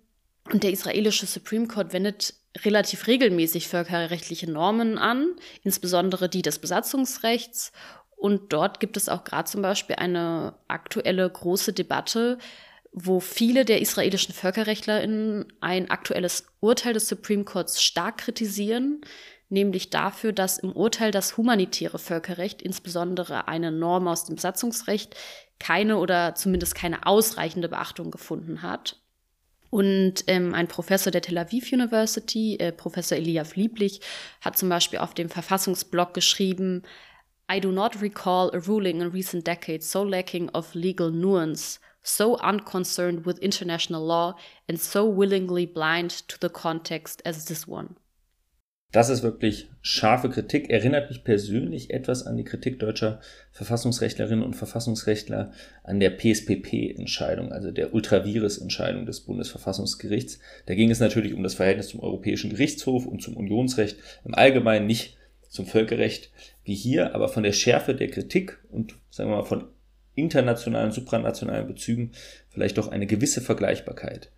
Und der israelische Supreme Court wendet relativ regelmäßig völkerrechtliche Normen an, insbesondere die des Besatzungsrechts. Und dort gibt es auch gerade zum Beispiel eine aktuelle große Debatte, wo viele der israelischen VölkerrechtlerInnen ein aktuelles Urteil des Supreme Courts stark kritisieren, nämlich dafür, dass im Urteil das humanitäre Völkerrecht, insbesondere eine Norm aus dem Besatzungsrecht, keine oder zumindest keine ausreichende Beachtung gefunden hat. Und ein Professor der Tel Aviv University, Professor Eliav Lieblich, hat zum Beispiel auf dem Verfassungsblog geschrieben: I do not recall a ruling in recent decades so lacking of legal nuance, so unconcerned with international law and so willingly blind to the context as this one. Das ist wirklich scharfe Kritik, erinnert mich persönlich etwas an die Kritik deutscher Verfassungsrechtlerinnen und Verfassungsrechtler an der PSPP-Entscheidung, also der Ultravirus-Entscheidung des Bundesverfassungsgerichts. Da ging es natürlich um das Verhältnis zum Europäischen Gerichtshof und zum Unionsrecht im Allgemeinen, nicht zum Völkerrecht wie hier, aber von der Schärfe der Kritik und, sagen wir mal, von internationalen, supranationalen Bezügen vielleicht doch eine gewisse Vergleichbarkeit.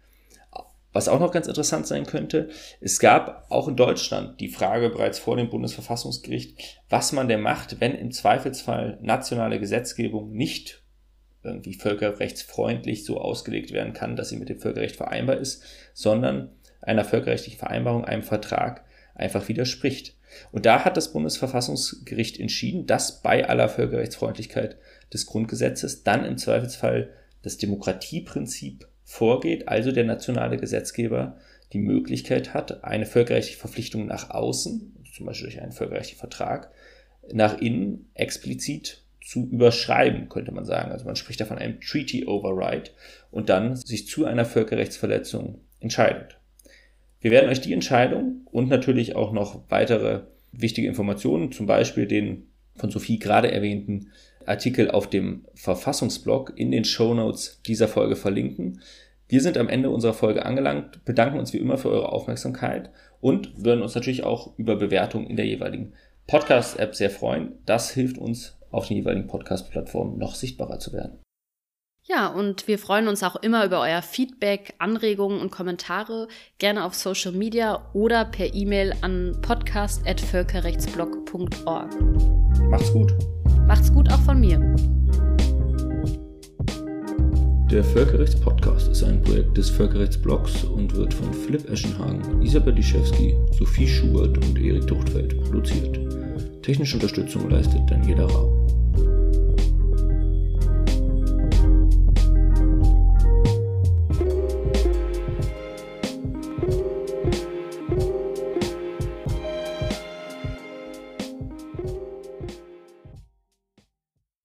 Was auch noch ganz interessant sein könnte, es gab auch in Deutschland die Frage bereits vor dem Bundesverfassungsgericht, was man denn macht, wenn im Zweifelsfall nationale Gesetzgebung nicht irgendwie völkerrechtsfreundlich so ausgelegt werden kann, dass sie mit dem Völkerrecht vereinbar ist, sondern einer völkerrechtlichen Vereinbarung, einem Vertrag einfach widerspricht. Und da hat das Bundesverfassungsgericht entschieden, dass bei aller Völkerrechtsfreundlichkeit des Grundgesetzes dann im Zweifelsfall das Demokratieprinzip vorgeht, also der nationale Gesetzgeber die Möglichkeit hat, eine völkerrechtliche Verpflichtung nach außen, zum Beispiel durch einen völkerrechtlichen Vertrag, nach innen explizit zu überschreiben, könnte man sagen. Also man spricht da von einem Treaty Override und dann sich zu einer Völkerrechtsverletzung entscheidet. Wir werden euch die Entscheidung und natürlich auch noch weitere wichtige Informationen, zum Beispiel den von Sophie gerade erwähnten Artikel auf dem Verfassungsblog in den Shownotes dieser Folge verlinken. Wir sind am Ende unserer Folge angelangt, bedanken uns wie immer für eure Aufmerksamkeit und würden uns natürlich auch über Bewertungen in der jeweiligen Podcast-App sehr freuen. Das hilft uns, auf den jeweiligen Podcast-Plattformen noch sichtbarer zu werden. Ja, und wir freuen uns auch immer über euer Feedback, Anregungen und Kommentare, gerne auf Social Media oder per E-Mail an podcast@völkerrechtsblog.org. Macht's gut. Macht's gut auch von mir. Der Völkerrechtspodcast ist ein Projekt des Völkerrechtsblogs und wird von Philipp Eschenhagen, Isabel Liszewski, Sophie Schubert und Erik Duchtfeld produziert. Technische Unterstützung leistet Daniela Rau.